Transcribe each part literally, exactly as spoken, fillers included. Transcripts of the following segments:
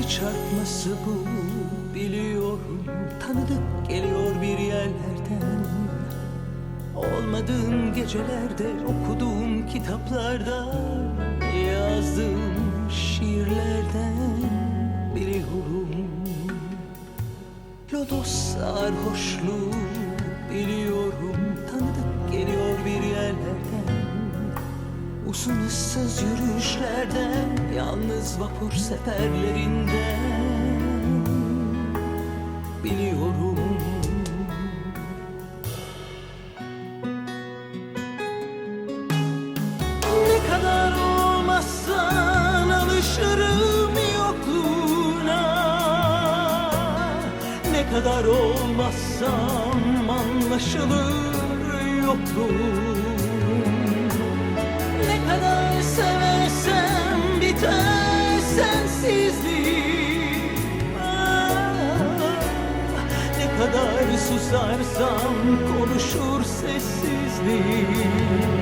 çarpması bu, biliyorum. Tanıdık geliyor bir yerlerden. Olmadığım gecelerde, okuduğum kitaplarda, yazdığım şiirlerden biliyorum. Lodos sarhoşluğu biliyorum. Tanıdık geliyor bir yerlerden. Uzun ıssız yürüyüşlerden, yalnız vapur seferlerinden biliyorum. Ne kadar olmazsan alışırım yokluğuna, ne kadar olmazsam anlaşılır yokluğum. Ne kadar seversem biter sensizliğim. Ah, ne kadar susarsam konuşur sessizliğim.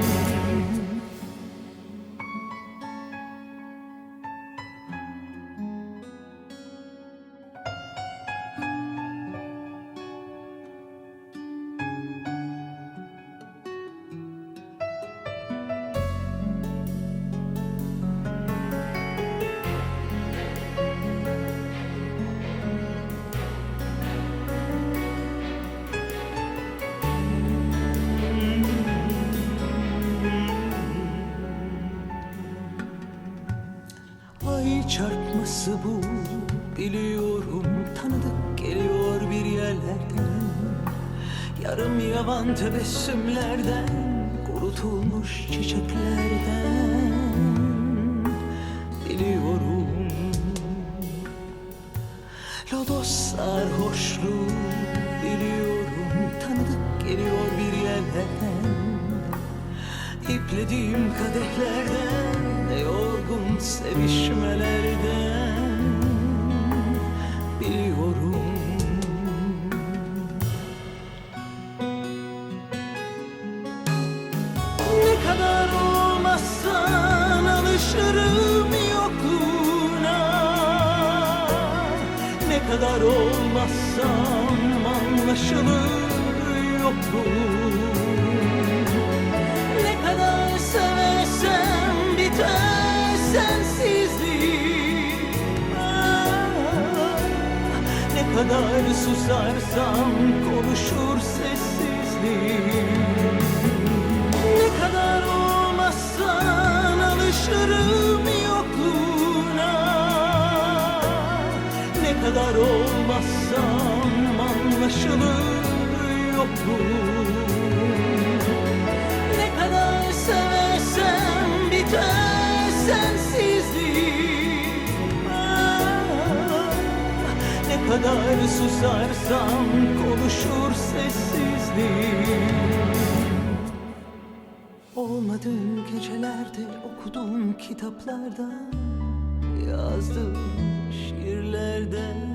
Ay çarpması bu, biliyorum. Tanıdık geliyor bir yerlerden. Yarım yavan tebessümlerden, kurutulmuş çiçeklerden biliyorum. Lodos sarhoşluğu biliyorum. Tanıdık geliyor bir yerlerden. İplediğim kadehlerden, ne yorgun sevişmelerden biliyorum. Ne kadar olmazsan alışırım yokluğuna, ne kadar olmazsam anlaşılır yokluğum. Ne kadar seversem biter sensizliğim. Ah, ne kadar susarsam konuşur sessizliğim. Ne kadar olmazsan alışırım yokluğuna, ne kadar olmazsam anlaşılır yokluğum. Ne kadar seversem biter sensizliğim. Ah, ne kadar susarsam konuşur sessizliğim. Olmadığım gecelerde, okuduğum kitaplarda, yazdığım şiirlerden